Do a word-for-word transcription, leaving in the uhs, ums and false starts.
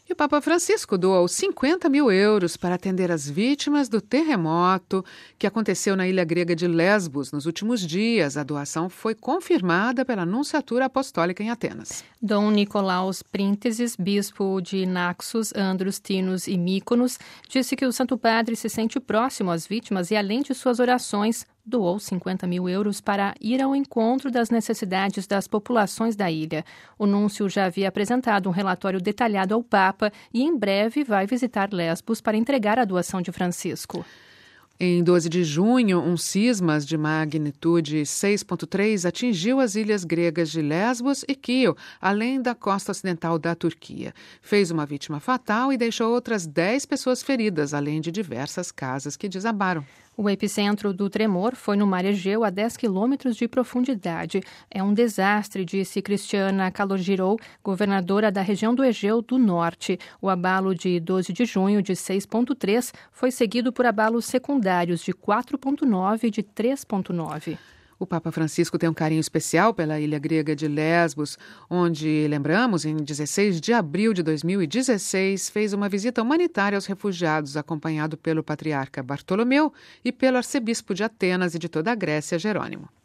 E o Papa Francisco doou cinquenta mil euros para atender as vítimas do terremoto que aconteceu na ilha grega de Lesbos nos últimos dias. A doação foi confirmada pela Nunciatura Apostólica em Atenas. Dom Nicolaus Príntesis, bispo de Naxos, Andros, Tinos e Mykonos, disse que o Santo Padre se sente próximo às vítimas e, além de suas orações, doou cinquenta mil euros para ir ao encontro das necessidades das populações da ilha. O núncio já havia apresentado um relatório detalhado ao Papa e em breve vai visitar Lesbos para entregar a doação de Francisco. Em doze de junho, um sisma de magnitude seis ponto três atingiu as ilhas gregas de Lesbos e Quío, além da costa ocidental da Turquia. Fez uma vítima fatal e deixou outras dez pessoas feridas, além de diversas casas que desabaram. O epicentro do tremor foi no mar Egeu, a dez quilômetros de profundidade. É um desastre, disse Cristiana Calogirou, governadora da região do Egeu do Norte. O abalo de doze de junho, de seis ponto três, foi seguido por abalos secundários de quatro ponto nove e de três ponto nove. O Papa Francisco tem um carinho especial pela ilha grega de Lesbos, onde, lembramos, em dezesseis de abril de dois mil e dezesseis, fez uma visita humanitária aos refugiados, acompanhado pelo patriarca Bartolomeu e pelo arcebispo de Atenas e de toda a Grécia, Jerônimo.